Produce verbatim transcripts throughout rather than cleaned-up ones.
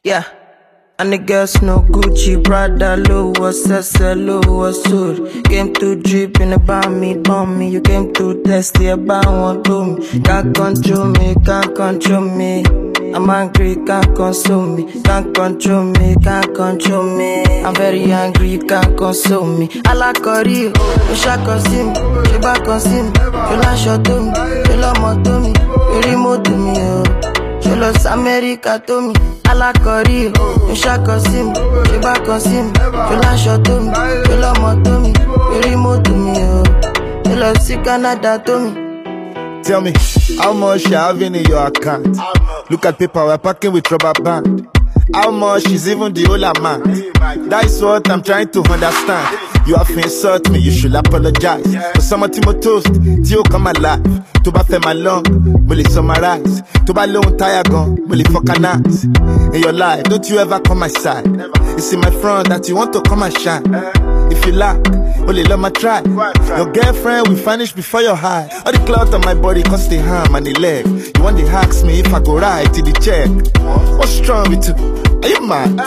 Yeah. And the girls no Gucci, Prada, Louis, S L, Louis, suit. Came to drip in about me, bomb me. You came to test the about one do me. Can't control me, can't control me. I'm angry, can't console me. Can't control me, can't control me. I'm very angry, you can't console me. I like Cory, you shall consume me. You back consume me. You like shot to me. You love more to me. You remote to me, oh. You lost America to me. I like Cory, you shall consume me. You back consume me. You like shot to me. You love more to me. You remote to me, oh. You lost Canada to me. Tell me, how much you having in your account? Look at paper, we're packing with rubber band. How much is even the whole amount? That's what I'm trying to understand. You have insult me, you should apologize. For someone to my toast, till you come alive. To ba fe my long, will it summarize? To ba long tire gun, will it vulcanize? In your life, don't you ever come my side? It's in my front that you want to come and shine. If you lack, only let my try. Your girlfriend will vanish before your eye. All the clout on my body cause the arm and the leg. You want to ask me if I go right to the check. What's wrong with you? Are you mad?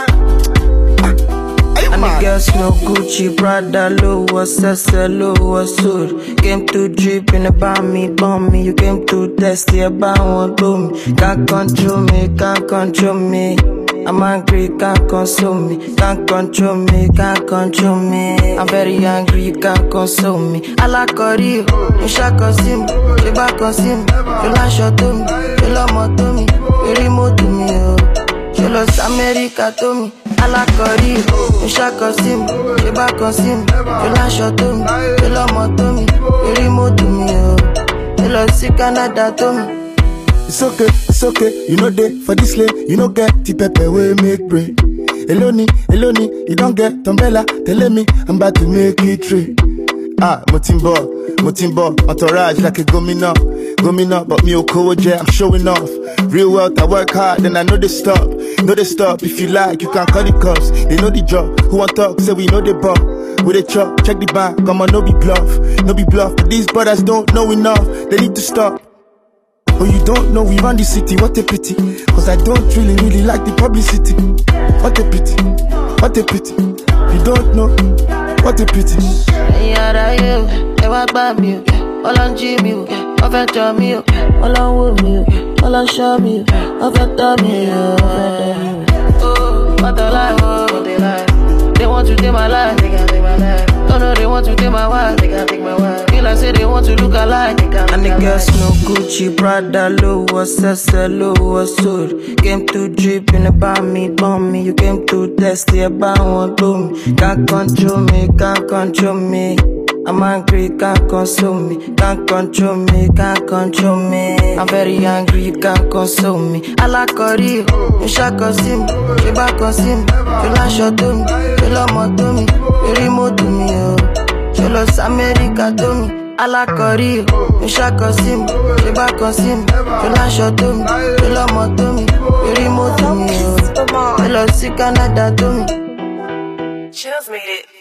Are you and mad? the girls no Gucci, Prada, Louis, S L, Louis, suit. Came to drip in about me, bomb me. You came to test the about one do me. Can't control me, can't control me. I'm angry, can't console me. Can't control me, can't control me. I'm very angry, you can't console me. I like Cory, you shall consume me. You back consume me. You like shot to me. You love more to me. You remote to me, oh. You lost America to me. I like Cory, you shall consume me. You back consume me. You like shot to me. You love more to me. You remote to me, oh. You lost Canada to me. It's okay, it's okay, you know they for this lane, you know get the pepper we make brain. Eloni, Eloni, you don't get umbrella, telling me I'm about to make it true. Ah, Motimbo, Motimbo, entourage like a gomina, gomina, but me okoje, I'm showing off. Real wealth, I work hard, and I know they stop, know they stop. If you like, you can call the cops, they know the job. Who want talk, say we know the ball. With a chop, check the bank, come on, no be bluff, no be bluff. But these brothers don't know enough, they need to stop. Oh, you don't know we run the city, what a pity. Cause I don't really, really like the publicity. What a pity, what a pity. You don't know, what a pity. Yara you, they walk by me, all on Jimmy, all on Tommy, all on Woody, all on Show me, all on Tommy. Oh, what a life, oh, they lie. They want to take my life, they can't take my life. Oh no, they want to take my wife, they can't take my wife. Feel like say they want to look alike, they can't. And the girls no Gucci, Prada, Louis, S L, Louis, suit. Came to drip in about me, bomb me. You came to test the about one do me. Can't control me, can't control me. I'm angry, can't console me. Can't control me, can't control me. I'm very angry, you can't console me. I like Cory, you shall consume me. You back consume me. You like shot to me. You love more to me. You remote to me, oh. You lost America to me. I like Cory, you shall consume me. You back consume me. You like shot to me. You love more to me. You remote to me, oh. You lost Canada to me. Chills made it.